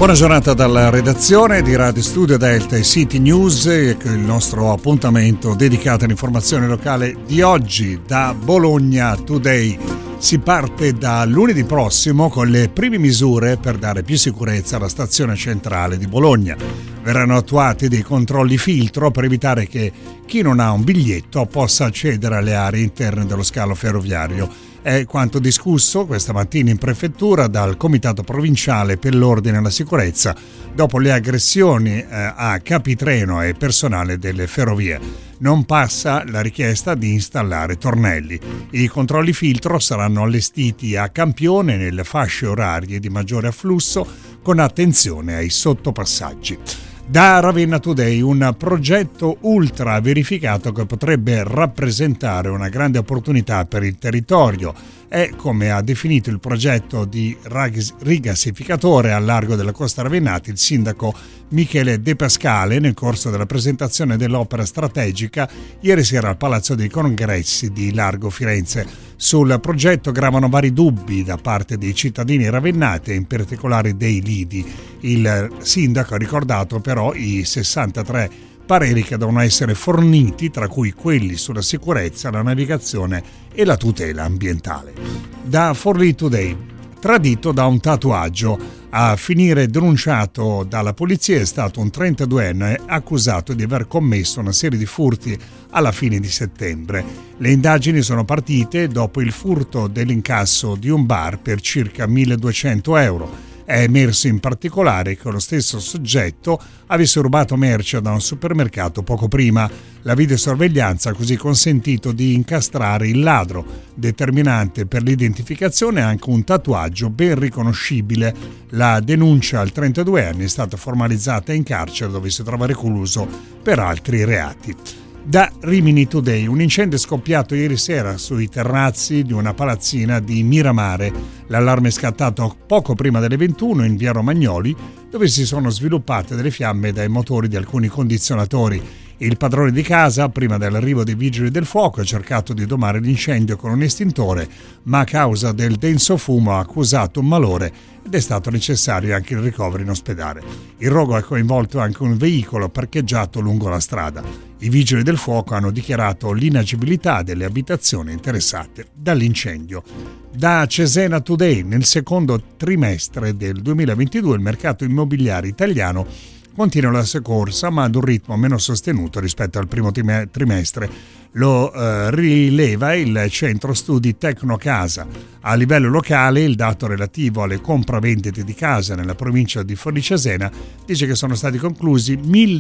Buona giornata dalla redazione di Radio Studio Delta e City News, il nostro appuntamento dedicato all'informazione locale di oggi da Bologna Today. Si parte da lunedì prossimo con le prime misure per dare più sicurezza alla stazione centrale di Bologna. Verranno attuati dei controlli filtro per evitare che chi non ha un biglietto possa accedere alle aree interne dello scalo ferroviario. È quanto discusso questa mattina in prefettura dal Comitato Provinciale per l'Ordine e la Sicurezza dopo le aggressioni a capitreno e personale delle ferrovie. Non passa la richiesta di installare tornelli. I controlli filtro saranno allestiti a campione nelle fasce orarie di maggiore afflusso con attenzione ai sottopassaggi. Da Ravenna Today, un progetto ultra verificato che potrebbe rappresentare una grande opportunità per il territorio. È come ha definito il progetto di rigassificatore al largo della costa ravennata il sindaco Michele De Pascale nel corso della presentazione dell'opera strategica ieri sera al Palazzo dei Congressi di Largo Firenze. Sul progetto gravano vari dubbi da parte dei cittadini ravennati e in particolare dei lidi. Il sindaco ha ricordato però i 63 pareri che devono essere forniti, tra cui quelli sulla sicurezza, la navigazione e la tutela ambientale. Da Forlì Today, tradito da un tatuaggio. A finire denunciato dalla polizia è stato un 32enne accusato di aver commesso una serie di furti alla fine di settembre. Le indagini sono partite dopo il furto dell'incasso di un bar per circa 1.200 euro. È emerso in particolare che lo stesso soggetto avesse rubato merce da un supermercato poco prima. La videosorveglianza ha così consentito di incastrare il ladro. Determinante per l'identificazione è anche un tatuaggio ben riconoscibile. La denuncia al 32enne è stata formalizzata in carcere dove si trova recluso per altri reati. Da Rimini Today, un incendio è scoppiato ieri sera sui terrazzi di una palazzina di Miramare. L'allarme è scattato poco prima delle 21 in via Romagnoli, dove si sono sviluppate delle fiamme dai motori di alcuni condizionatori. Il padrone di casa, prima dell'arrivo dei vigili del fuoco, ha cercato di domare l'incendio con un estintore, ma a causa del denso fumo ha accusato un malore ed è stato necessario anche il ricovero in ospedale. Il rogo ha coinvolto anche un veicolo parcheggiato lungo la strada. I vigili del fuoco hanno dichiarato l'inagibilità delle abitazioni interessate dall'incendio. Da Cesena Today, nel secondo trimestre del 2022 il mercato immobiliare italiano continua la sua corsa, ma ad un ritmo meno sostenuto rispetto al primo trimestre. Lo rileva il centro studi Tecnocasa. A livello locale, il dato relativo alle compravendite di casa nella provincia di Forlì Cesena dice che sono stati conclusi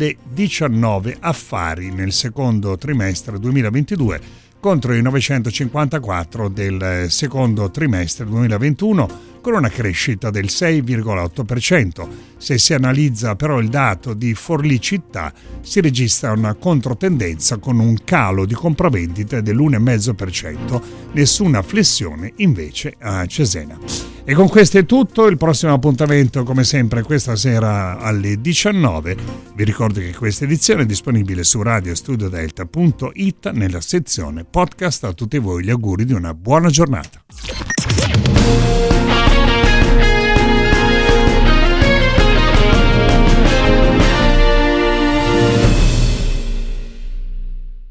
1.019 affari nel secondo trimestre 2022 contro i 954 del secondo trimestre 2021, con una crescita del 6,8%. Se si analizza però il dato di Forlì città, si registra una controtendenza con un calo di compravendite dell'1,5%, nessuna flessione invece a Cesena. E con questo è tutto, il prossimo appuntamento come sempre questa sera alle 19. Vi ricordo che questa edizione è disponibile su radiostudiodelta.it nella sezione podcast. A tutti voi gli auguri di una buona giornata.